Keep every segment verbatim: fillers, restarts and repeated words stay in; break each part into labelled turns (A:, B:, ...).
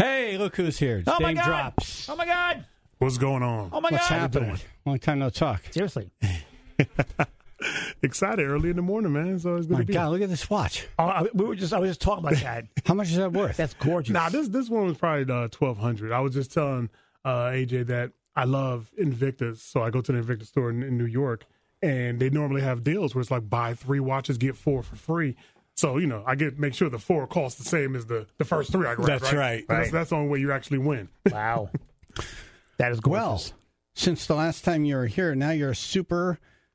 A: Hey, look who's here. It's
B: Oh, my
A: Dame
B: God.
A: Drops.
B: Oh, my God.
C: What's going on?
B: Oh, my
A: What's
B: God.
A: happening? Long time no talk.
B: Seriously.
C: Excited early in the morning, man. It's always good
A: My
C: to be
A: God, look at this watch.
B: Oh, I, we were just, I was just talking about that.
A: How much is that worth?
B: That's gorgeous.
C: Nah, this this one was probably uh, twelve hundred. I was just telling uh, A J that I love Invictus, so I go to the Invictus store in, in New York, and they normally have deals where it's like buy three watches, get four for free. So, you know, I get make sure the four costs the same as the, the first three I grab.
A: That's
C: right.
A: right.
C: That's,
B: Right.
C: that's the only way you actually win.
B: Wow. That is
A: Well,
B: gorgeous.
A: since the last time you were here, now you're a super,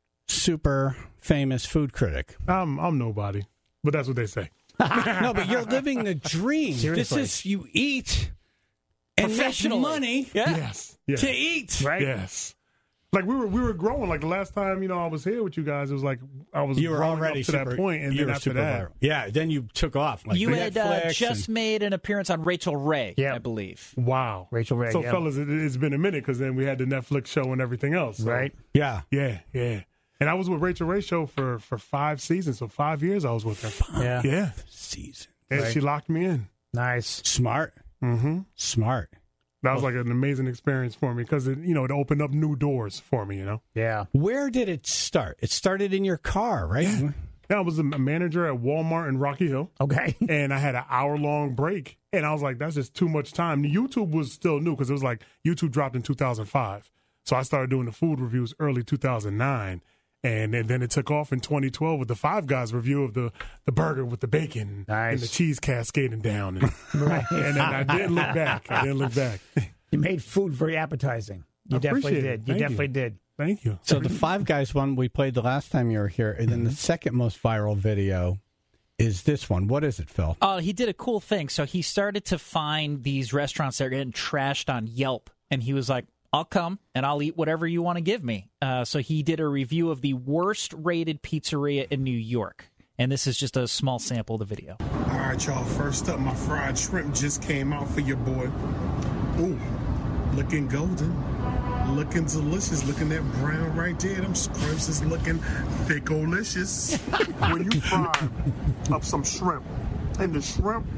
A: super famous food critic.
C: I'm I'm nobody, but that's what they say.
A: No, but you're living the dream.
B: Seriously.
A: This is, you eat and make
B: Professionally.
A: money
B: Yeah.
C: Yes. yes.
A: to eat.
B: Right?
C: Yes. Like we were we were growing. Like the last time, you know, I was here with you guys, it was like I was
A: You were
C: growing
A: already
C: up to
A: super,
C: that point, and
A: you
C: then
A: were
C: after
A: super
C: that,
A: viral. Yeah, then you took off. Like
D: You had uh,
A: Netflix
D: just
A: and-
D: made an appearance on Rachel Ray,
B: Yeah.
D: I believe.
C: wow,
B: Rachel Ray,
C: So,
B: yeah.
C: fellas, it, it's been a minute because then we had the Netflix show and everything else. So,
B: Right?
A: Yeah.
C: Yeah, yeah. And I was with Rachel Ray show for for five seasons, so five years I was with her.
B: Yeah.
C: Yeah,
A: Season.
C: and
B: Right.
C: she locked me in.
B: Nice.
A: Smart.
C: Mm-hmm.
A: Smart.
C: That was like an amazing experience for me because it, you know, it opened up new doors for me. You know.
B: Yeah.
A: Where did it start? It started in your car, right?
C: Yeah. Yeah, I was a manager at Walmart in Rocky Hill.
B: Okay.
C: And I had an hour long break. And I was like, that's just too much time. YouTube was still new because it was like YouTube dropped in two thousand five. So I started doing the food reviews early two thousand nine. And, and then it took off in twenty twelve with the Five Guys review of the, the burger with the bacon
B: Nice.
C: and the cheese cascading down. And, and then I didn't look back. I didn't look back.
B: You made food very appetizing. You
C: I
B: definitely
C: appreciate
B: did.
C: it.
B: You
C: Thank
B: definitely
C: you.
B: did.
C: Thank you.
A: So the Five Guys one we played the last time you were here, and then the second most viral video is this one. What is it, Phil?
D: Uh, he did a cool thing. So he started to find these restaurants that are getting trashed on Yelp, and he was like, I'll come and I'll eat whatever you want to give me. Uh, so he did a review of the worst rated pizzeria in New York. And this is just a small sample of the video.
E: All right, y'all. First up, my fried shrimp just came out for your boy. Ooh, looking golden, looking delicious. Looking that brown right there. Them scrimps is looking thick-olicious.
C: When you fry up some shrimp, and the shrimp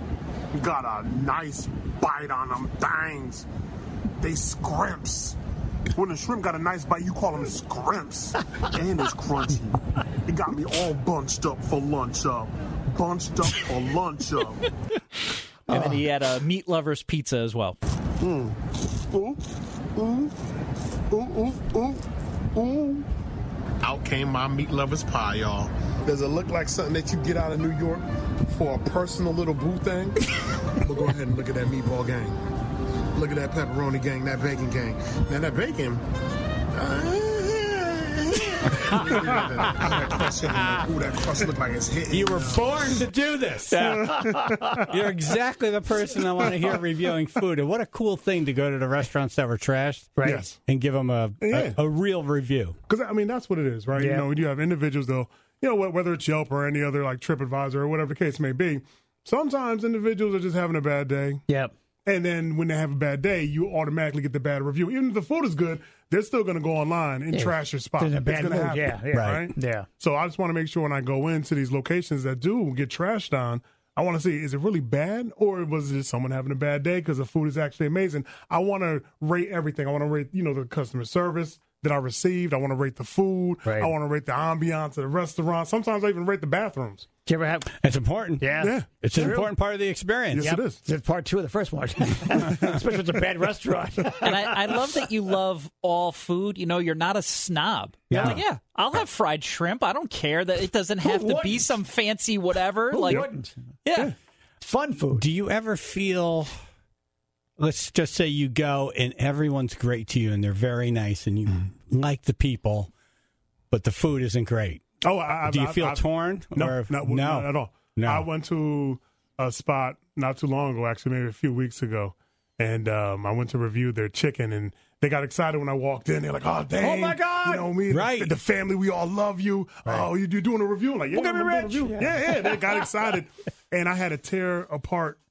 C: got a nice bite on them things, they scrimps. When the shrimp got a nice bite, you call them scrimps. And it's crunchy. It got me all bunched up for lunch up. Bunched up for lunch up.
D: And then he had a meat lover's pizza as well.
C: Ooh, ooh, ooh, ooh, ooh, ooh.
E: Out came my meat lover's pie, y'all. Does it look like something that you get out of New York for a personal little boo thing? But go ahead and look at that meatball gang. Look at that pepperoni gang, that bacon gang. Now that bacon. Uh, that crust, ooh, that crust look like it's hitting.
A: You were born to do this. You're exactly the person I want to hear reviewing food. And what a cool thing to go to the restaurants that were trashed
B: Right.
C: Yes.
A: and give them a,
C: Yeah.
A: a, a real review.
C: Because, I mean, that's what it is, right?
B: Yeah.
C: You know, when you have individuals, though, you know, wh- whether it's Yelp or any other, like, TripAdvisor or whatever the case may be, sometimes individuals are just having a bad day.
B: Yep.
C: And then when they have a bad day, you automatically get the bad review. Even if the food is good, they're still going to go online and trash your spot.
B: They're in a
C: It's
B: bad
C: gonna
B: mood.
C: happen,
B: Yeah, yeah.
C: right?
B: Yeah.
C: So I just want to make sure when I go into these locations that do get trashed on, I want to see, is it really bad or was it just someone having a bad day because the food is actually amazing? I want to rate everything. I want to rate, you know, the customer service that I received. I want to rate the food.
B: Right.
C: I want to rate the ambiance of the restaurant. Sometimes I even rate the bathrooms.
B: Did you ever have?
A: It's important.
B: Yeah.
C: Yeah.
A: It's an
B: True.
A: important part of the experience.
C: Yes, it is.
B: It's part two of the first one. Especially if it's a bad restaurant.
D: And I, I love that you love all food. You know, you're not a snob. You're
A: Yeah.
D: like, yeah, I'll have fried shrimp. I don't care that it doesn't have to be
B: wouldn't?
D: some fancy whatever.
B: Who
D: like,
B: wouldn't?
D: yeah.
B: Fun food.
A: Do you ever feel, let's just say you go and everyone's great to you and they're very nice and you like the people, but the food isn't great?
C: Oh, I,
A: Do you
C: I,
A: feel
C: I,
A: torn?
C: No,
A: or,
C: not,
A: no,
C: not at all.
A: No.
C: I went to a spot not too long ago, actually, maybe a few weeks ago, and um, I went to review their chicken, and they got excited when I walked in. They're like, "Oh, dang!
B: Oh, my God!"
C: You know me, and
A: Right.
C: the, the family, we all love you. Oh, you, you're doing a review?" I'm like, "Yeah,
B: We're
C: I'm
B: gonna be
C: doing a
B: rich."
C: review." Yeah, yeah. They got excited, and I had to tear apart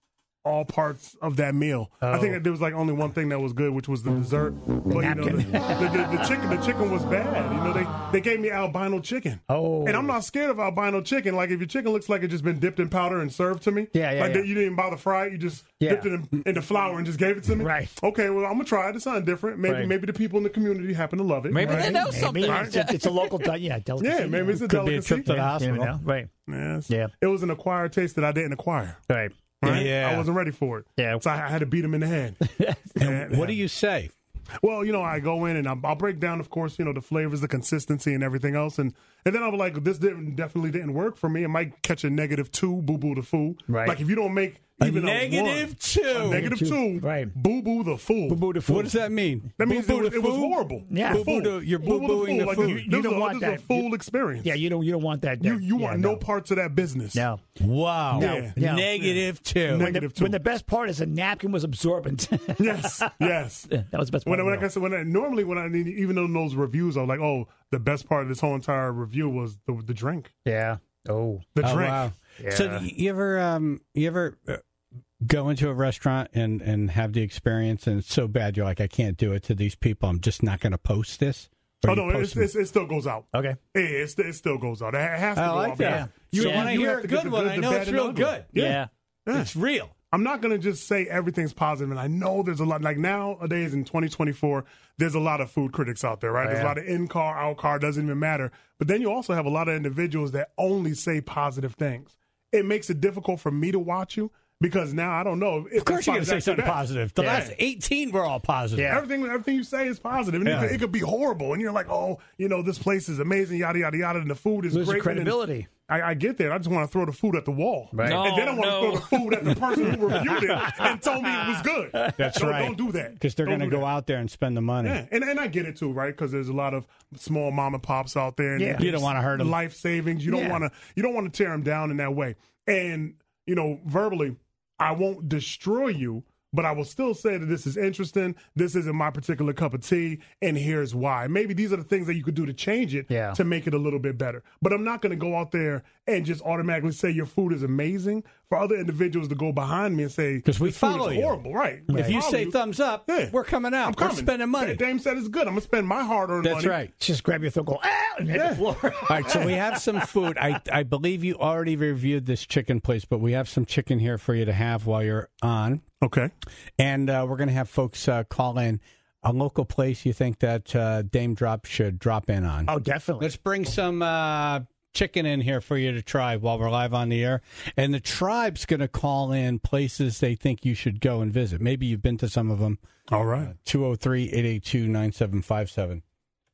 C: all parts of that meal. I think that there was like only one thing that was good, which was the dessert. But you know, the, the, the, the chicken, the chicken was bad. You know, they, they gave me albino chicken.
B: Oh,
C: and I'm not scared of albino chicken. Like if your chicken looks like it just been dipped in powder and served to me,
B: Yeah, yeah,
C: like
B: yeah.
C: you didn't even bother fry it, you just
B: Yeah.
C: dipped it in, in the flour and just gave it to me.
B: Right.
C: Okay, well I'm gonna try it. It sounds different. Maybe
B: Right.
C: maybe the people in the community happen to love it.
D: Maybe
C: right?
D: they know
B: Maybe
D: something.
B: it's, a, it's a local, de- yeah, delicacy.
C: Yeah, maybe it's a
A: Could be a
C: delicacy.
A: trip to the
B: Yeah,
A: hospital.
B: you know, right,
C: Yes.
B: Yeah.
C: It was an acquired taste that I didn't acquire.
B: right.
C: Right?
A: Yeah.
C: I wasn't ready for it.
B: Yeah.
C: So I, I had to beat him in the head. And,
A: What do you say?
C: Well, you know, I go in and I'll, I'll break down, of course, you know, the flavors, the consistency, and everything else, and and then I'll be like, this didn't definitely didn't work for me. It might catch a negative two, boo boo the fool.
B: Right.
C: Like if you don't make
A: A
C: even
A: negative
C: one,
A: two.
C: a negative
B: Two.
C: two,
B: Right.
C: Boo boo the fool.
B: Boo-boo the fool.
A: What does that mean?
C: That means it,
A: Boo-boo
C: was,
A: the
C: it was
A: fool?
C: horrible.
B: Yeah.
C: The
A: Boo-boo
C: fool.
A: the- you're
C: Boo-boo
A: boo-booing the
C: Like,
A: fool.
C: this-
B: You- you
C: this
B: don't
C: is a-
B: want
C: this is a
B: that.
C: full
B: You-
C: experience.
B: Yeah, you don't, you don't want that.
C: You you
B: yeah,
C: want no parts of that business.
B: No.
A: Wow.
C: No.
B: No.
A: Negative two.
B: When the,
C: Negative two.
B: when the best part is the napkin was absorbent.
C: Yes, yes.
B: that was the best part.
C: When,
B: of
C: when,
B: the
C: like I said, when I, normally when I even in those reviews, I was like, oh, the best part of this whole entire review was the the drink.
B: meal. yeah. Oh.
C: The
A: Oh,
C: drink.
A: wow.
B: Yeah.
A: So you ever um you ever uh, go into a restaurant and and have the experience and it's so bad you're like, I can't do it to these people. I'm just not going to post this. Or
C: Oh
A: you
C: no,
A: post
C: it's,
A: them?
C: it's, it still goes out.
B: Okay.
C: Yeah, it's, it still goes out. It has to
A: I
C: go
A: like
C: out.
A: that.
C: because
A: So
C: you-
A: when I
C: you
A: hear
C: have
A: a
C: to get
A: good
C: the
A: one,
C: good,
A: I
C: the
A: know
C: bad,
A: it's
C: and
A: real
C: ugly.
A: good.
B: Yeah.
C: Yeah.
A: It's real.
C: I'm not going to just say everything's positive, and I know there's a lot. Like nowadays in twenty twenty-four, there's a lot of food critics out there, right?
B: Oh,
C: There's
B: yeah.
C: a lot of in-car, out-car, doesn't even matter. But then you also have a lot of individuals that only say positive things. It makes it difficult for me to watch you because now I don't know. If
A: Of course you're going to say something positive. The
B: Yeah.
A: last eighteen were all positive.
B: Yeah.
C: Everything, everything you say is positive, and
A: Yeah.
C: it, could, it could be horrible. And you're like, oh, you know, this place is amazing, yada yada yada, and the food is
B: Lose your
C: great. And then
B: credibility.
C: I, I get there. I just want to throw the food at the wall,
B: Right.
D: No,
C: and then I want
D: no.
C: to throw the food at the person who reviewed it and told me it was good.
A: That's
C: Don't-
A: right.
C: Don't do that
A: Because they're
C: Don't
A: going to
C: do
A: go
C: that.
A: out there and spend the money.
C: Yeah, and and I get it too, right? Because there's a lot of small mom and pops out there. And
B: Yeah.
C: they-
A: You don't wanna hurt 'em.
C: Life savings. You don't
B: Yeah.
C: want to. You don't want to tear them down in that way. And you know, verbally, I won't destroy you, but I will still say that this is interesting. This isn't my particular cup of tea, and here's why. Maybe these are the things that you could do to change it
B: Yeah.
C: to make it a little bit better. But I'm not going to go out there and just automatically say your food is amazing for other individuals to go behind me and say
A: 'Cause we
C: this food
A: follow
C: is
A: you.
C: horrible, right?
A: If
C: We
A: you
C: follow
A: say thumbs up,
C: Yeah.
A: we're coming out.
C: I'm
A: We're
C: coming.
A: spending money.
C: Dame said it's good. I'm gonna spend my hard-earned money.
A: That's right.
B: Just grab your thumb, go, ah, and hit the floor.
A: All right, so we have some food. I, I believe you already reviewed this chicken place, but we have some chicken here for you to have while you're on.
C: Okay.
A: And uh, we're going to have folks uh, call in a local place you think that uh, Dame Drop should drop in on.
B: Oh, definitely.
A: Let's bring some uh, chicken in here for you to try while we're live on the air. And the tribe's going to call in places they think you should go and visit. Maybe you've been to some of them.
C: All right.
A: two oh three, eight eight two, nine seven five seven.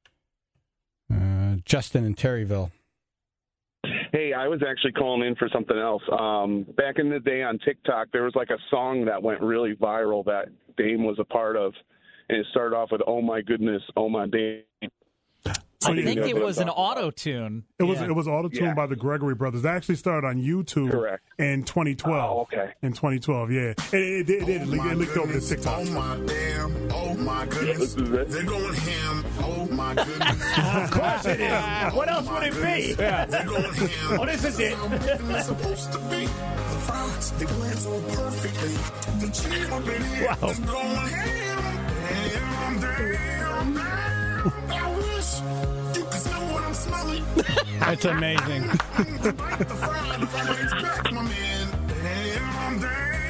A: Uh, Justin in Terryville.
F: Hey, I was actually calling in for something else. Um, back in the day on TikTok, there was like a song that went really viral that Dame was a part of, and it started off with "Oh my goodness, oh my Dame."
C: So
D: I
C: yeah,
D: think
F: you know
D: it
F: what I'm
D: was an
F: talking about.
D: auto tune.
C: It was
D: Yeah.
C: it was auto-tuned
F: Yeah.
C: by the Gregory Brothers. That actually started on YouTube
F: Correct.
C: in twenty twelve.
F: Oh, okay.
C: In twenty twelve, yeah. It, it, did- it, did. It, leaked- it leaked over to TikTok.
E: Oh my damn, oh my goodness.
F: This is it.
E: They're going ham, oh my goodness.
B: Of course it is. What else would it be?
E: They're going ham.
B: Oh, this is it.
E: It's supposed to be. The fries, they blend so perfectly. The cheese up in here
B: Wow.
E: is going ham. Damn, damn, damn. I wish you could smell what I'm smelling.
A: That's amazing.
E: To bite the fry, the fry's back, my man. Damn,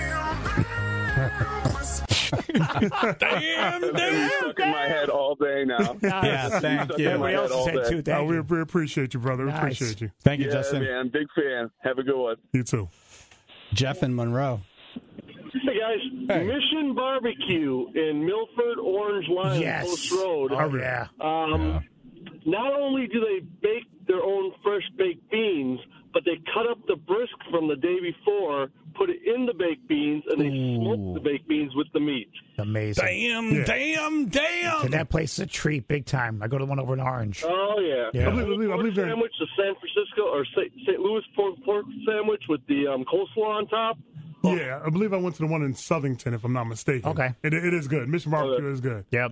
E: damn, damn.
A: Damn,
F: It's stuck in my head all day now.
A: Yeah, thank
F: Stuck
A: you.
F: in my
B: Everybody
F: head
B: else
F: all
B: said
F: day.
B: too.
C: Uh,
B: Thank
C: we,
B: you.
C: we appreciate you, brother. We
B: Nice.
C: appreciate you.
A: Thank you,
F: Yeah,
A: Justin.
F: man, big fan. Have a good one.
C: You too.
A: Jeff in Monroe.
G: Hey guys,
A: Hey.
G: Mission Barbecue in Milford, Orange Line,
B: Yes.
G: Post Road.
B: Oh, yeah.
G: Um, Not only do they bake their own fresh baked beans, but they cut up the brisk from the day before, put it in the baked beans, and they smoke the baked beans with the meat.
B: Amazing.
A: Damn,
C: Yeah.
A: damn, damn.
B: And that place is a treat, big time. I go to the one over in Orange.
G: Oh yeah,
B: Yeah.
C: I believe- I believe- I
G: Pork
C: believe they're-
G: sandwich, the San Francisco or Saint Louis pork, pork sandwich with the um, coleslaw on top.
C: Yeah, I believe I went to the one in Southington, if I'm not mistaken.
B: Okay.
C: It, it is good. Mission Barbecue
G: Okay.
C: is good.
B: Yep.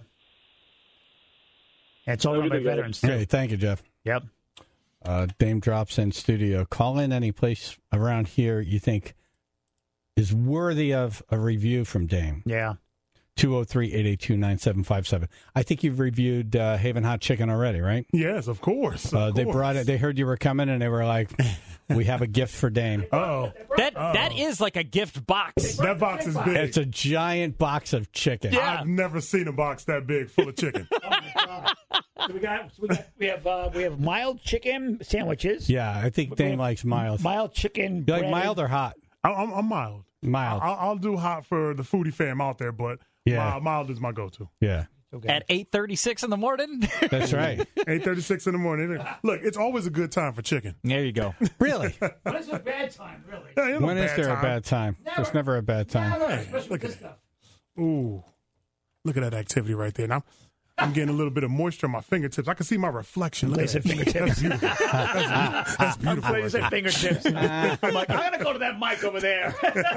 B: And it's all run by
G: Everything, guys.
B: veterans, too.
A: Hey, thank you, Jeff.
B: Yep.
A: Uh, Dame Drops in studio. Call in any place around here you think is worthy of a review from Dame.
B: Yeah.
A: two oh three, eight eight two, nine seven five seven. I think you've reviewed uh, Haven Hot Chicken already, right?
C: Yes, of course. Of
A: uh, they
C: course.
A: brought it. They heard you were coming, and they were like, "We have a gift for Dame."
C: Uh-oh.
D: That that is like a gift box.
C: That box is big.
A: It's a giant box of chicken.
D: Yeah.
C: I've never seen a box that big full of chicken.
B: So we got, so we got we have uh, we have mild chicken sandwiches.
A: Yeah, I think Dame likes mild.
B: Mild chicken.
A: You like
B: bread.
A: mild or hot?
C: I- I'm, I'm mild.
A: Mild.
C: I'll, I'll do hot for the foodie fam out there, but
A: Yeah.
C: mild, mild is my go-to.
A: Yeah,
B: Okay.
D: At eight thirty-six in the morning.
A: that's right.
C: eight thirty-six in the morning. Look, it's always a good time for chicken.
D: There you go.
A: Really?
B: What is a bad time, really?
C: Yeah, ain't no
A: When is
C: bad
A: there
C: time.
A: a bad time? There's never a bad time.
B: Especially
C: Look
B: with this
C: at
B: stuff.
C: Ooh, look at that activity right there. Now, I'm getting a little bit of moisture on my fingertips. I can see my reflection. Look
B: They
C: at
B: said
C: that.
B: fingertips.
C: That's beautiful. That's, that's beautiful.
B: I'm glad you
C: right
B: said
C: there.
B: fingertips. I'm like, I'm gonna go to that mic over there.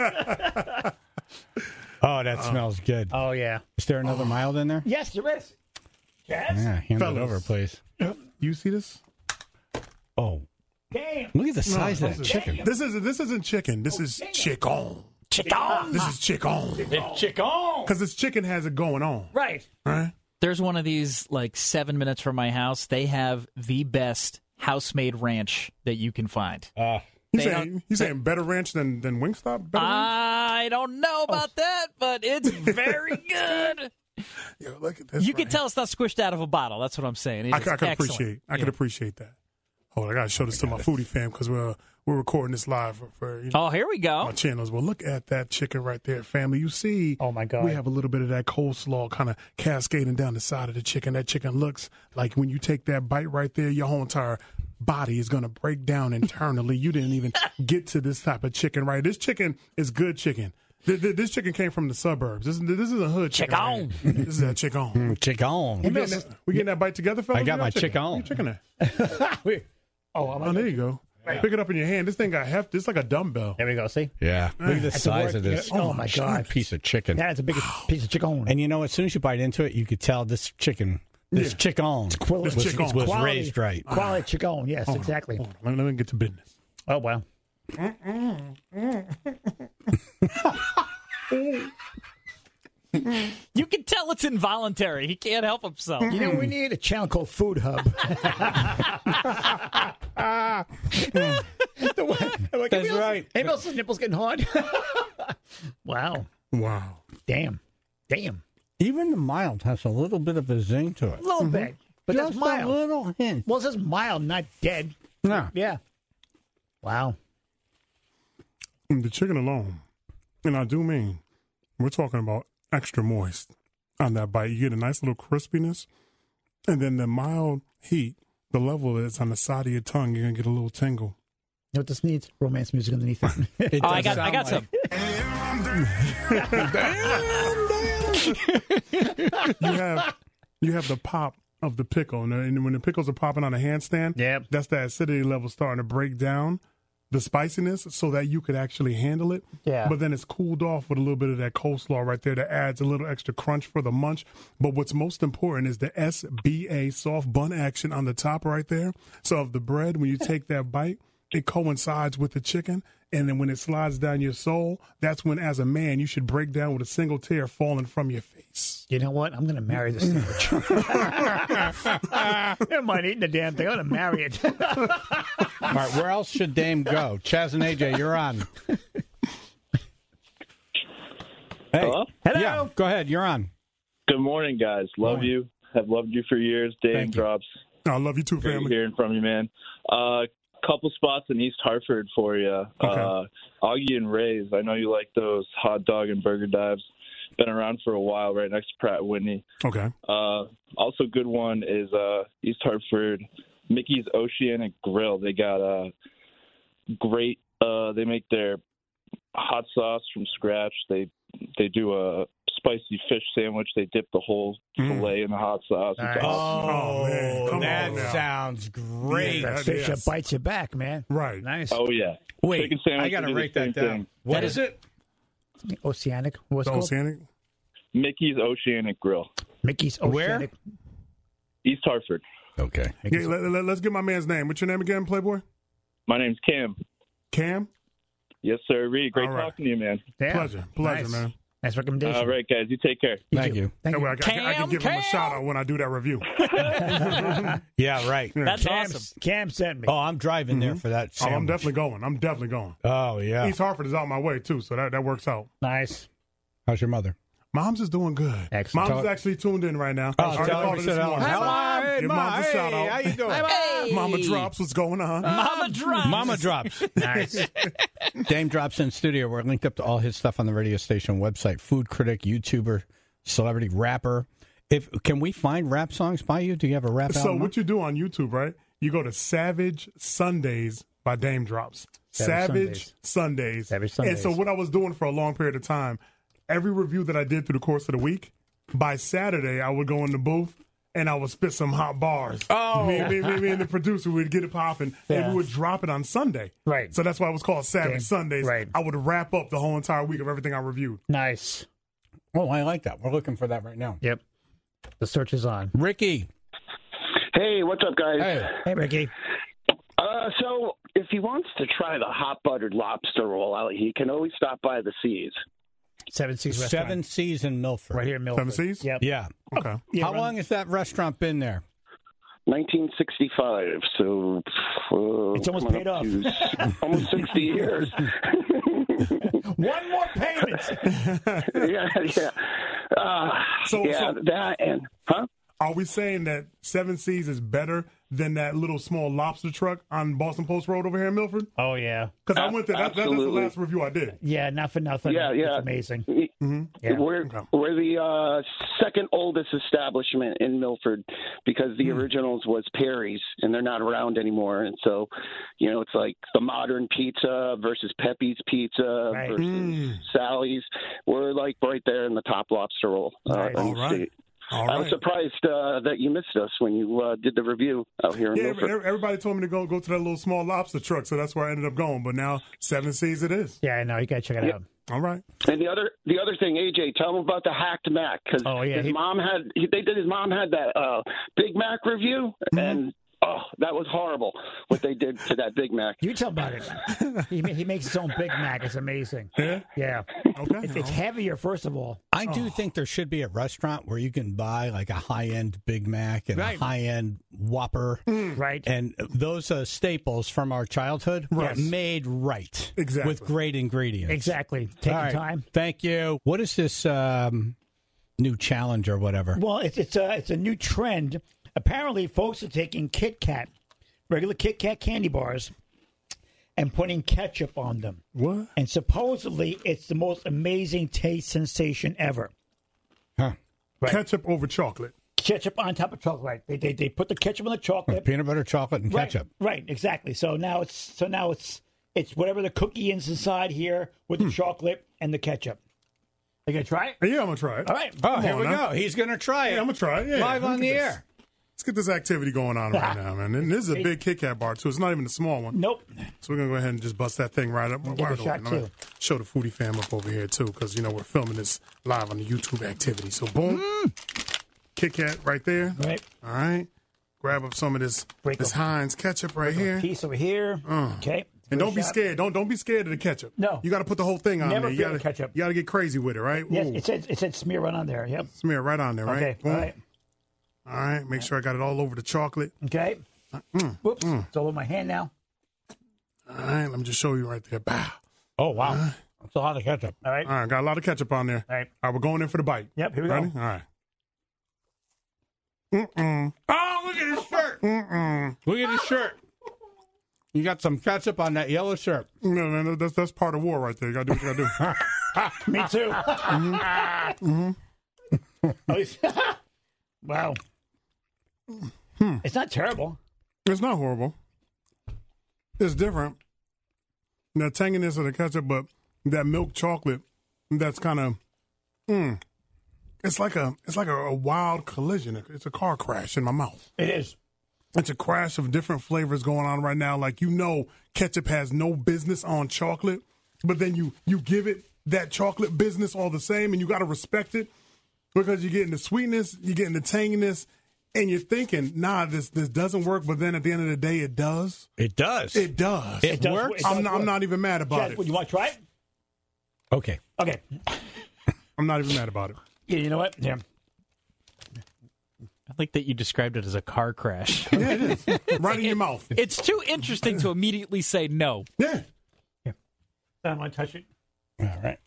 A: Oh, that smells good.
B: Oh yeah.
A: Is there another mild in there?
B: Yes, there is. Yes.
A: Yeah, hand
C: Fellas.
A: it over, please.
C: You see this?
A: Oh,
B: Damn.
A: look at the size of that
C: this,
A: chicken.
C: is, this isn't this isn't chicken. This is chicken.
D: Chicken.
C: This is chicken.
B: Chicken.
C: Because this chicken has it going on,
B: Right.
C: right?
D: There's one of these like seven minutes from my house. They have the best house-made ranch that you can find.
A: Uh,
C: You
D: They
C: saying you saying better ranch than than Wingstop? Better ranch?
D: I don't know about that, but it's very good.
C: Yo, look at this.
D: You can
C: right
D: tell it's not squished out of a bottle. That's what I'm saying. It
C: I,
D: is
C: I can
D: excellent.
C: appreciate. I
D: Yeah.
C: can appreciate that. Hold on, I gotta show this to my foodie fam because we're we're recording this live for, for you know,
D: Oh, here we go.
C: my channels. Well, look at that chicken right there, family. You see?
B: Oh, my God.
C: We have a little bit of that coleslaw kind of cascading down the side of the chicken. That chicken looks like when you take that bite right there, your whole entire body is gonna break down internally. You didn't even get to this type of chicken, right? This chicken is good chicken. Th- th- This chicken came from the suburbs. This, this is a hood chicken.
D: Chicken.
C: right here. This is that chicken.
A: chicken.
C: We getting, that, we getting that bite together, fellas?
A: I got
C: You
A: my
C: chicken.
A: chicken.
C: You chicken there.
B: Oh, I'm
C: Oh, there you go. Pick it up in your hand. This thing got heft. It's like a dumbbell.
B: There we go. See?
A: Yeah, look at the
B: That's a
A: size
B: word.
A: of this.
B: Oh, my God.
A: piece of chicken.
B: That's a big piece of chicken.
A: And you know, as soon as you bite into it, you could tell this chicken, this
C: Yeah.
A: chicken,
B: Quil-
A: was,
C: This chicken.
A: was
B: Quality.
A: raised right.
B: Quality chicken. Yes,
C: Hold on,
B: exactly.
C: hold on. Let me- Let me get to business.
B: Oh, well.
D: You can tell it's involuntary. He can't help himself.
B: You know, we need a channel called Food Hub.
A: That's right.
B: Hey, Bill's nipples getting hard. Wow.
C: Wow.
B: Damn. Damn.
A: Even the mild has a little bit of a zing to it.
B: A little bit. But
A: Just
B: that's
A: a
B: mild.
A: little hint.
B: Well, it says mild, not dead.
A: No.
B: Yeah. Wow.
C: Mm, The chicken alone, and I do mean, we're talking about extra moist on that bite. You get a nice little crispiness, and then the mild heat, the level that's on the side of your tongue, you're going to get a little tingle.
B: You know what this needs? Romance music underneath it.
A: It
D: Oh, I
A: does
D: got, I
A: sound
D: got
A: like-
D: some.
C: You have you have the pop of the pickle, and, and when the pickles are popping on a handstand,
B: Yep.
C: that's the acidity level starting to break down the spiciness so that you could actually handle it.
B: Yeah.
C: But then it's cooled off with a little bit of that coleslaw right there that adds a little extra crunch for the munch. But what's most important is the S B A soft bun action on the top right there. So of the bread, when you take that bite, it coincides with the chicken. And then when it slides down your soul, that's when, as a man, you should break down with a single tear falling from your face.
B: You know what? I'm going to marry this sandwich. Never mind eating the damn thing. I'm going to marry it.
A: All right, where else should Dame go? Chaz and A J, you're on. Hey.
H: Hello?
B: Hello.
A: Yeah, go ahead. You're on.
H: Good morning, guys. Love
A: Morning.
H: you. Have loved you for years. Dave
A: Thank you.
H: drops.
C: I love you too,
H: Great
C: family.
H: hearing from you, man. Uh, couple spots in East Hartford for you.
C: Okay.
H: Uh, Augie and Ray's. I know you like those hot dog and burger dives. Been around for a while, right next to Pratt Whitney.
C: Okay.
H: Uh, also, good one is uh, East Hartford, Mickey's Oceanic Grill. They got a great. Uh, they make their hot sauce from scratch. They they do a spicy fish sandwich. They dip the whole
C: Mm.
H: fillet in the hot sauce. It's
B: Nice.
H: awesome.
C: Oh, man. Come
A: that
C: on now.
A: sounds great.
C: Yeah,
B: That fish
C: yes.
B: that bites you back, man.
C: Right.
B: Nice.
H: Oh yeah.
A: Wait,
H: Chicken sandwich,
A: I got to
H: they do the
A: write that
H: same
A: down.
H: thing.
A: What
D: That
A: is it?
B: Oceanic. What's
C: The
B: it called?
C: Oceanic?
H: Mickey's Oceanic Grill,
B: Mickey's
A: Where?
B: Oceanic.
H: East Hartford.
A: Okay.
C: Yeah, let, let, let's get my man's name. What's your name again, Playboy?
H: My name's Cam.
C: Cam?
H: Yes, sir. Reed, great
C: All right.
H: talking to you, man.
B: Yeah.
C: Pleasure. Pleasure,
B: Nice.
C: man.
B: Nice recommendation.
H: All right, guys. You take care.
A: Thank you.
B: Thank
C: That
B: you.
C: way I, can- I, can, I can give him a shout out when I do that review.
A: Yeah, right.
D: That's
B: Cam,
D: awesome.
B: Cam sent me.
A: Oh, I'm driving there for that
C: Oh, I'm
A: sandwich.
C: definitely going. I'm definitely going.
A: Oh, yeah.
C: East Hartford is out my way, too, so that, that works out.
B: Nice.
A: How's your mother?
C: Mom's is doing good.
B: Excellent.
C: Mom's actually tuned in right now.
A: Oh,
C: I already
A: tell her
C: called
A: we
C: her this
A: said hello.
C: morning.
A: Hi, Mom. Hey,
C: Give
A: Mom.
C: Mom's a shout
A: Hey,
C: out.
A: how you doing?
C: Mama Drops, what's going on?
D: Mama drops.
A: Mama drops.
B: Nice.
A: Dame Drops in studio. We're linked up to all his stuff on the radio station website. Food critic, YouTuber, celebrity, rapper. If Can we find rap songs by you? Do you have a rap
C: So
A: album?
C: what you do on YouTube, right? You go to Savage Sundays by Dame Drops.
B: Savage
C: Savage Sundays.
B: Savage
C: And
B: Sundays.
C: so what I was doing for a long period of time, every review that I did through the course of the week, by Saturday I would go in the booth and I would spit some hot bars.
A: Oh.
C: Me, me, me, me and the producer would get it popping, and
B: Yeah.
C: we would drop it on Sunday.
B: Right.
C: So that's why it was called Savage
B: Okay.
C: Sundays.
B: Right.
C: I would wrap up the whole entire week of everything I reviewed.
B: Nice.
A: Oh, I like that. We're looking for that right now.
B: Yep. The search is on.
A: Ricky.
I: Hey, what's up, guys?
A: Hey.
B: Hey, Ricky.
I: Uh, so, if he wants to try the hot buttered lobster roll out, he can always stop by the C's.
B: Seven Seas Restaurant.
A: Seven Seas in Milford.
B: Right here in Milford.
C: Seven Seas?
B: Yep.
A: Yeah.
C: Okay.
B: Yeah,
A: How
B: run-
A: long has that restaurant been there?
I: nineteen sixty-five, so uh,
B: It's almost
I: coming
B: paid
I: up
B: off.
I: to s- almost sixty years.
B: One more payment.
I: yeah, yeah. Uh,
C: So-
I: yeah,
C: so-
I: that and huh?
C: Are we saying that Seven Seas is better than that little small lobster truck on Boston Post Road over here in Milford?
B: Oh, yeah.
C: Because I went there. That, that, that's the
I: Absolutely.
C: last review I did.
B: Yeah, not for nothing.
I: Yeah, yeah.
B: It's amazing.
I: Mm-hmm.
B: Yeah.
I: We're
C: Okay.
I: we're the uh, second oldest establishment in Milford because the originals was Perry's and they're not around anymore. And so, you know, it's like the modern pizza versus Pepe's Pizza
B: Right.
I: versus
C: Mm.
I: Sally's. We're like right there in the top lobster roll. Uh,
B: Nice.
I: in the
C: All right.
I: state.
C: All
I: I was
C: right.
I: surprised uh, that you missed us when you uh, did the review out here in
C: Yeah,
I: Milford.
C: every- everybody told me to go go to that little small lobster truck, so that's where I ended up going. But now Seven Seas it is.
B: Yeah, I know. You got to check it
I: Yeah.
B: out.
C: All right.
I: And the other, the other thing, A J, tell him about the hacked Mac because
B: Oh, yeah,
I: his
B: he-
I: mom had. He, they did. His mom had that uh, Big Mac review, and oh, that was horrible what they did to that Big Mac.
B: You tell about it. he, ma- he makes his own Big Mac. It's amazing.
C: Yeah.
B: Yeah.
C: Okay.
B: It's, it's heavier, first of all.
A: I do think there should be a restaurant where you can buy like a high-end Big Mac and
B: Right.
A: a high-end Whopper.
B: Right.
A: And those uh, staples from our childhood
C: Right.
A: made right.
C: Exactly.
A: With great ingredients.
B: Exactly. Take
A: All
B: your
A: right.
B: time.
A: Thank you. What is this um, new challenge or whatever?
B: Well, it's it's a it's a new trend. Apparently, folks are taking Kit Kat, regular Kit Kat candy bars, and putting ketchup on them.
C: What?
B: And supposedly, it's the most amazing taste sensation ever.
A: Huh.
B: Right.
C: Ketchup over chocolate.
B: Ketchup on top of chocolate. They they, they put the ketchup on the chocolate.
A: Peanut butter, chocolate, and
B: Right,
A: ketchup.
B: Right, exactly. So now it's so now it's it's whatever the cookie is inside here with the chocolate and the ketchup. You gonna try it?
C: Yeah, I'm gonna try it.
B: All right.
A: Oh, here
C: on
A: we
C: now.
A: go. He's going to try it.
C: Yeah, I'm gonna try it. Yeah,
A: Live
C: look
A: on
C: at
A: the
C: this.
A: air.
C: Let's get this activity going on right now, man. And this is a big Kit Kat bar too. It's not even a small one.
B: Nope.
C: So we're gonna go ahead and just bust that thing right up.
B: Give it a
C: Right
B: shot,
C: open. All right.
B: too.
C: Show the foodie fam up over here too, because you know we're filming this live on the YouTube activity. So boom, Kit Kat right there.
B: Right.
C: All right. Grab up some of this
B: Break
C: this
B: up.
C: Heinz ketchup right here.
B: Piece over here. Okay.
C: And
B: Give it a
C: don't be
B: shot.
C: scared. Don't don't be scared of the ketchup.
B: No.
C: You got to put the whole thing on
B: Never
C: there. You
B: fear
C: got
B: the
C: to
B: ketchup.
C: You got to get crazy with it, right?
B: Yes,
C: Ooh.
B: it said it said smear right on there. Yep.
C: Smear it right on there, right?
B: Okay.
C: Boom.
B: All right.
C: All right. Make sure I got it all over the chocolate.
B: Okay.
C: Mm,
B: Whoops. It's all over my hand now.
C: All right. Let me just show you right there. Bow.
A: Oh, wow. That's a lot of ketchup.
B: All right.
C: All right. Got a lot of ketchup on there.
B: All right.
C: All right. We're going in for the bite.
B: Yep. Here we
C: Ready?
B: go.
C: All right. Mm-mm.
A: Oh, look at his shirt.
C: Mm-mm.
A: Look at his shirt. You got some ketchup on that yellow shirt.
C: No, man. That's, that's part of war right there. You got to do what you got to do.
B: Me too. Mm-hmm. Wow.
C: Hmm.
B: It's not terrible.
C: It's not horrible. It's different. The tanginess of the ketchup, but that milk chocolate, that's kind of, mm, it's like a, it's like a, a wild collision. It's a car crash in my mouth.
B: It is.
C: It's a crash of different flavors going on right now. Like, you know, ketchup has no business on chocolate, but then you you give it that chocolate business all the same, and you got to respect it because you're getting the sweetness, you're getting the tanginess, and you're thinking, nah, this this doesn't work, but then at the end of the day, it does.
A: It does.
C: It does.
A: It,
B: It does-
A: works.
B: it does
C: I'm not, I'm
B: work.
C: not even mad about
B: Chad,
C: it.
B: would you want to try it?
A: Okay.
B: Okay.
C: I'm not even mad about it.
B: Yeah, you know what? Yeah.
D: I like that you described it as a car crash.
C: Yeah, it is. Right in your mouth.
D: It's too interesting to immediately say no.
C: Yeah.
B: I don't want to touch it.
A: All right.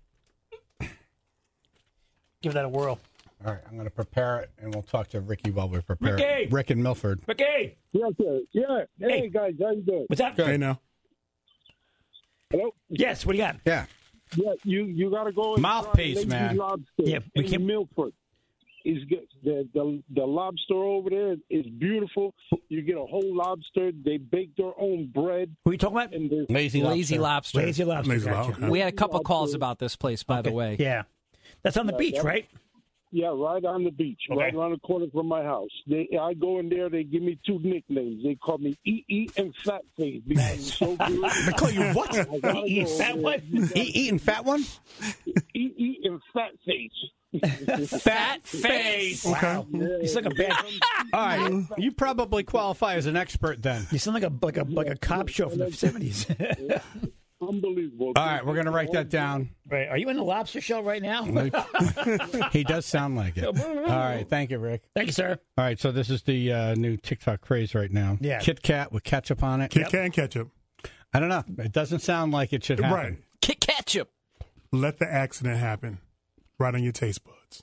B: Give that a whirl.
A: All right. I'm going to prepare it, and we'll talk to Ricky while we prepare
B: Ricky!
A: it. Rick in Milford.
B: Ricky!
J: Yes, sir. Yeah. Hey,
B: Hey.
J: guys, how you doing?
B: What's up?
C: Hey, now.
J: Hello?
B: Yes, what do you got?
A: Yeah.
J: Yeah, you, you got to go and
A: Mouthpiece,
J: try Lazy
A: man.
J: Lobster
B: Yeah, we
J: in
B: can't-
J: Milford. Is good. The, the the lobster over there is beautiful. You get a whole lobster. They bake their own bread.
B: Who are you talking about?
J: And there's
A: Lazy lobster.
D: Lazy lobster.
B: Lazy Lobster.
C: Lazy
B: gotcha.
C: Lobster.
D: We had a couple calls about this place, by the way.
B: Yeah. That's on the beach,
J: that-
B: right?
J: yeah, right on the beach,
B: Okay.
J: right around the corner from my house. They, I go in there. They give me two nicknames. They call me E E and Fat Face because I'm so good.
A: They call you what?
J: I gotta
B: E E
J: go
B: Fat
J: over
B: one?
J: there.
A: E- eating fat one?
J: E E and Fat Face.
D: Fat face.
B: Wow. You sound like a bad.
A: All right. You probably qualify as an expert then.
B: You sound like a like a like a cop show from the seventies.
J: Unbelievable.
A: All right. We're going to write that down.
B: Right? Are you in the lobster shell right now?
A: He does sound like it. All right. Thank you, Rick.
B: Thank you, sir.
A: All right. So this is the uh, new TikTok craze right now.
B: Yeah.
A: Kit Kat with ketchup on it.
C: Kit Kat and ketchup.
A: I don't know. It doesn't sound like it should happen.
C: Right.
D: Kit ketchup.
C: Let the accident happen right on your taste buds.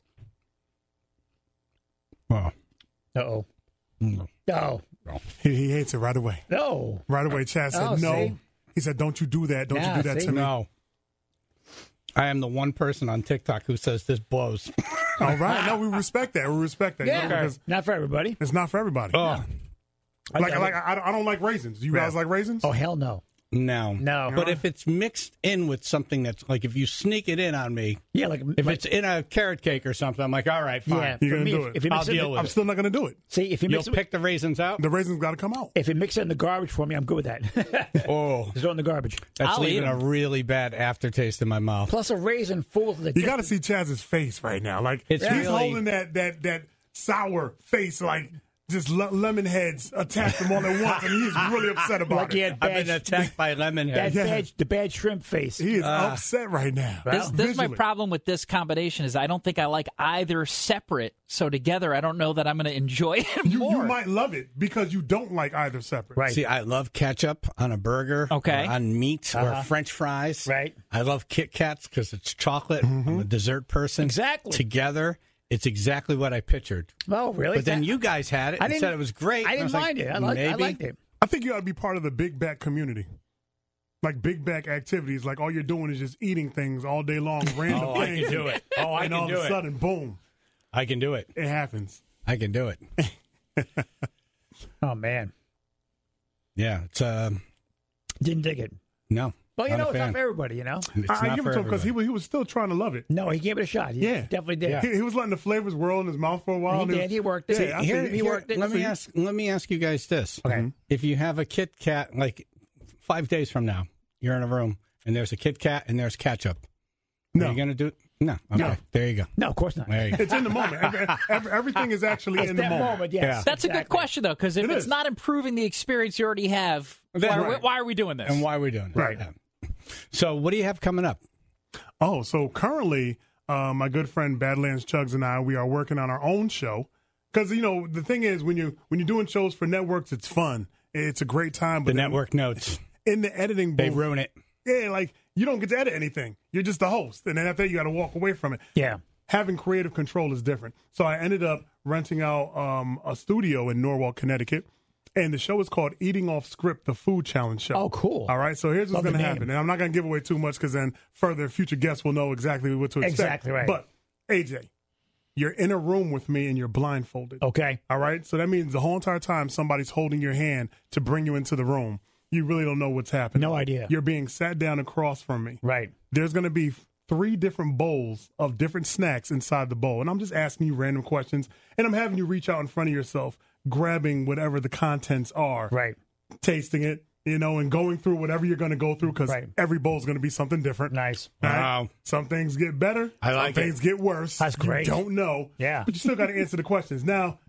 A: Well,
B: Uh oh.
A: no.
B: No.
C: He, he hates it right away.
B: No.
C: Right away, Chad said,
B: Oh,
C: no.
B: see?
C: He said, don't you do that. Don't
B: Yeah,
C: you do that
B: see?
C: to me.
A: No. I am the one person on TikTok who says this blows.
C: All right. No, we respect that. We respect that.
B: Yeah.
C: You know, because
B: Not for everybody.
C: it's not for everybody.
A: Oh,
C: like,
B: I-
C: like I, I don't like raisins. You guys like raisins?
B: Oh hell no.
A: no.
B: No.
A: But if it's mixed in with something that's like if you sneak it in on me,
B: Yeah, like
A: if
B: like,
A: it's in a carrot cake or something, I'm like, all right, fine.
B: yeah.
C: You're
B: for
C: gonna
B: me,
C: do
B: if,
C: it.
B: if you
A: I'll
B: mix it,
A: deal with
C: I'm
A: it.
C: still not going to do it.
B: see if you
A: You'll
B: mix it,
A: pick the raisins out?
C: The raisins got to come out.
B: if you mix it in the garbage for me, I'm good with that.
A: Oh,
B: Just throw it in the garbage.
A: that's
D: I'll
A: leaving
D: eat
A: a
D: 'em.
A: really bad aftertaste in my mouth.
B: Plus a raisin full of the.
C: You got to see Chaz's face right now. Like
A: It's
C: he's
A: really-
C: holding that that that sour face, like just le- lemon heads attacked him all at once, and he's really upset about
B: like he
C: it.
B: had
A: I've
B: bad,
A: been attacked by lemon
B: bad,
A: head.
C: Yeah.
B: bad, the bad shrimp face.
C: He is
A: Ah.
C: upset right now.
D: This, this is my
C: Visually.
D: problem with this combination is I don't think I like either separate. So together, I don't know that I'm going to enjoy it
C: You,
D: more.
C: you might love it because you don't like either separate.
B: Right.
A: See, I love ketchup on a burger,
D: Okay.
A: or on meat or French fries.
B: Right.
A: I love Kit Kats because it's chocolate. I'm a dessert person.
B: Exactly.
A: Together, it's exactly what I pictured.
B: Oh, really?
A: But then
B: That-
A: you guys had it
B: I
A: and
B: didn't-
A: said it was great.
B: I
A: and
B: didn't
A: was like,
B: mind it. I, liked, I
A: maybe.
B: liked it.
C: I think you ought to be part of the big back community. Like big back activities, like all you're doing is just eating things all day long, random
A: Oh, I
C: things.
A: can do it. Oh, I
C: and
A: can
C: all
A: do
C: of a
A: it.
C: sudden, boom,
A: I can do it.
C: it happens.
A: I can do it.
B: Oh man,
A: Yeah, it's um
B: didn't dig it.
A: no.
B: Well, you
A: not
B: know,
A: a
B: it's not
A: fan.
B: for everybody. You know.
A: It's
C: I, I
A: not
C: give
A: for
C: it to him because he,
A: everybody.
C: was- he was still trying to love it.
B: No, he gave it a shot. He
C: Yeah.
B: definitely did.
A: Yeah.
C: He, he was letting the flavors whirl in his mouth for a while.
B: He
C: and it
B: did.
C: was-
B: He worked it.
C: Yeah, I
A: Here-
C: see.
B: he
A: here-
B: worked it.
A: Let me
C: See?
A: ask. Let me ask you guys this.
B: Okay.
A: If you have a Kit Kat, like five days from now, you're in a room and there's a Kit Kat and there's ketchup.
C: No.
A: Are you gonna do? No. Okay.
B: No.
A: There you go.
B: No, of course not.
A: There you go.
C: It's in the moment. Every, every, everything is actually
B: It's
C: in the
B: that
C: moment.
B: moment. Yes.
A: Yeah.
D: That's a good
B: exactly.
D: question, though, because if
C: It
D: it's
C: is.
D: not improving the experience you already have,
A: Then-
D: why, are we,
A: Right.
D: why are we doing this?
A: And why are we doing it?
C: Right.
A: Yeah. So, what do you have coming up?
C: Oh, so currently, uh, my good friend Badlands Chugs and I, we are working on our own show. Because, you know, the thing is, when, you, when you're doing shows for networks, it's fun. It's a great time.
A: The
C: But then
A: network notes.
C: in the editing
A: They
C: booth,
A: ruin it.
C: yeah, like, you don't get to edit anything. You're just the host. And then after that, you got to walk away from it.
B: Yeah.
C: Having creative control is different. So I ended up renting out um, a studio in Norwalk, Connecticut. And the show is called Eating Off Script, the Food Challenge Show.
B: Oh, cool.
C: All right, so here's what's
B: Love the
C: going to
B: name.
C: happen. And I'm not going to give away too much because then further future guests will know exactly what to expect.
B: Exactly right.
C: But, A J, you're in a room with me and you're blindfolded.
B: Okay.
C: All right, so that means the whole entire time somebody's holding your hand to bring you into the room. You really don't know what's happening.
B: No idea.
C: You're being sat down across from me.
B: Right.
C: There's going to be three different bowls of different snacks inside the bowl. And I'm just asking you random questions. And I'm having you reach out in front of yourself, grabbing whatever the contents are,
B: Right.
C: tasting it, you know, and going through whatever you're going to go through because
B: Right.
C: every bowl is going to be something different.
B: Nice.
C: All right?
A: Wow.
C: Some things get better.
A: I like
C: Some
A: it.
C: things get worse.
B: That's great.
C: You don't know.
B: Yeah.
C: But you still got to answer the questions. Now,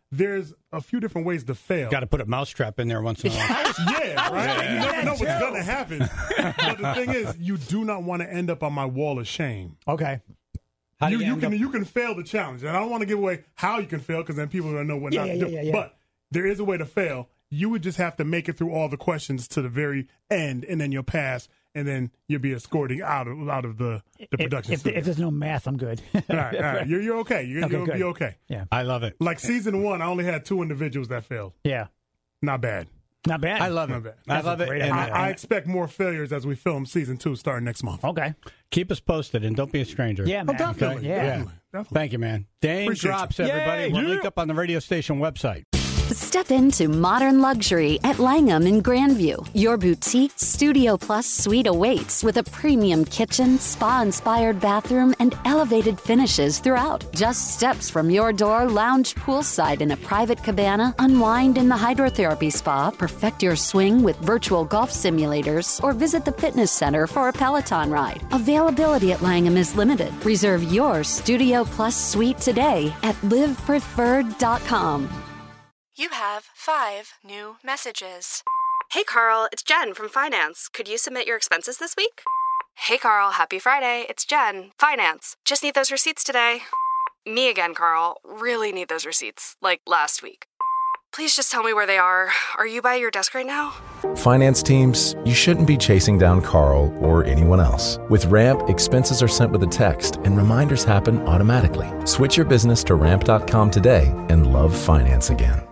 C: there's a few different ways to fail.
A: Got to put a mousetrap in there once in a while.
C: Yeah, right?
A: Yeah.
C: You never know what's going to happen. But the thing is, you do not want to end up on my wall of shame.
B: Okay.
A: How do
C: you
A: you
C: you
A: end
C: can
A: up-
C: you can fail the challenge. And I don't want to give away how you can fail because then people are going to know what
B: Yeah,
C: not
B: yeah,
C: to do.
B: yeah, yeah.
C: But there is a way to fail. You would just have to make it through all the questions to the very end, and then you'll pass, and then you'll be escorting out of out of the, the
B: If,
C: production
B: if,
C: studio.
B: if there's no math, I'm good.
C: all right, all right. You're, you're okay. You're,
B: Okay,
C: you'll
B: good.
C: be okay.
B: Yeah.
A: I love it.
C: Like season one, I only had two individuals that failed.
B: Yeah.
C: Not bad.
B: Not bad.
A: I love
C: Not
A: it.
C: bad.
A: I
B: That's
A: love
B: a
A: it.
B: great
A: And
B: idea.
C: I, I expect more failures as we film season two starting next month.
B: Okay.
A: keep us posted, and don't be a stranger.
B: Yeah, man.
C: Oh, definitely.
B: Yeah.
C: Definitely. Definitely.
A: Thank you, man. Dane
C: Appreciate
A: drops,
C: you.
A: everybody.
B: Yay.
A: We'll
B: Yeah.
A: link up on the radio station website.
K: Step into modern luxury at Langham in Grandview. Your boutique Studio Plus suite awaits with a premium kitchen, spa-inspired bathroom, and elevated finishes throughout. Just steps from your door, lounge poolside in a private cabana, unwind in the hydrotherapy spa, perfect your swing with virtual golf simulators, or visit the fitness center for a Peloton ride. Availability at Langham is limited. Reserve your Studio Plus suite today at live preferred dot com.
L: You have five new messages. Hey Carl, it's Jen from Finance. Could you submit your expenses this week? Hey Carl, happy Friday. It's Jen, Finance. Just need those receipts today. Me again, Carl. Really need those receipts, like last week. Please just tell me where they are. Are you by your desk right now?
M: Finance teams, you shouldn't be chasing down Carl or anyone else. With Ramp, expenses are sent with a text and reminders happen automatically. Switch your business to ramp dot com today and love finance again.